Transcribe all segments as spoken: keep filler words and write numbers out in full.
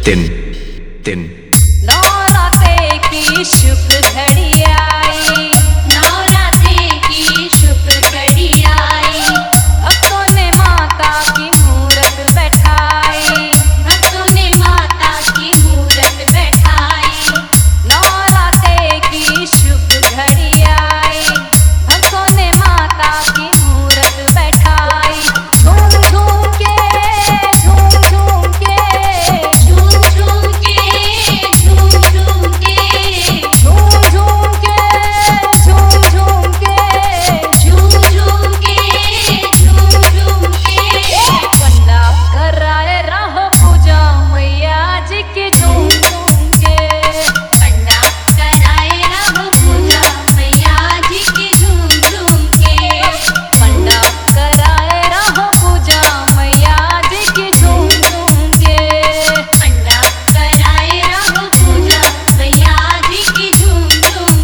दिन दिन नवरात्रि की शुभ घड़ी आई, नवरात्रि की शुभ घड़ी आई, भक्तों ने माता की मूरत बैठाई, भक्तों ने माता की मूरत बैठाई। नवरात्रि की शुभ घड़ी आई, भक्तों ने माता की मूरत बैठाई। झूम झूम के झूम झूम के झूम झूम के झूम झूम के झूम झूम के झूम झूम के झूम झूम के झूम झूम के पंडा कराए रहो पूजा मैया जी की झूम झूम के। पंडा कराए रहो पूजा मैया जी की झूम झूम के। पंडा कराए रहो पूजा मैया जी की झूम झूम के। पंडा कराए रहो पूजा मैया जी की झूम झूम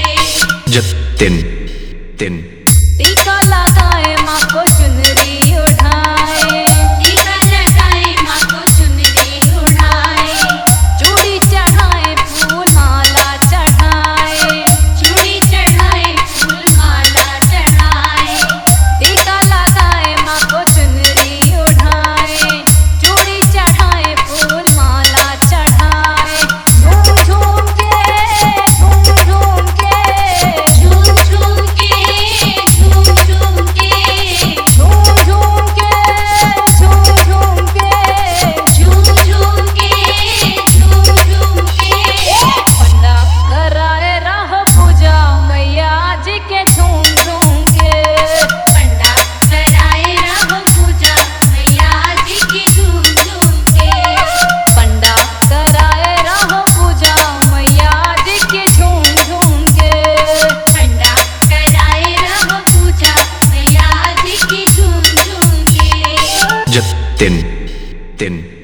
के। जब दिन दिन टीका लगाए माँ को चुनरी उठाए, टीका लगाए माँ को चुनरी उड़ाए, चूड़ी चढ़ाए फूल माला चढ़ाए। चूड़ी चढ़ाए फूल माला चढ़ाए, टीका लगाए माँ को चुनरी उठाए, चूड़ी चढ़ाए फूल माला चढ़ाए। झूम झूम के झूम झूम के झूम झूम के झूम झूम के झूम झूम के झूम झूम के झूम झूम के झूम झूम के पंडा कराए रहो पूजा मैया जी के झूम झूम के। पंडा कराए रहो पूजा मैया जी की झूम झूम के। पंडा कराए रहो पूजा मैया जी के झूम झूम के। पंडा कराए रहो पूजा मैया जी की झूम झूम के। जब दिन दिन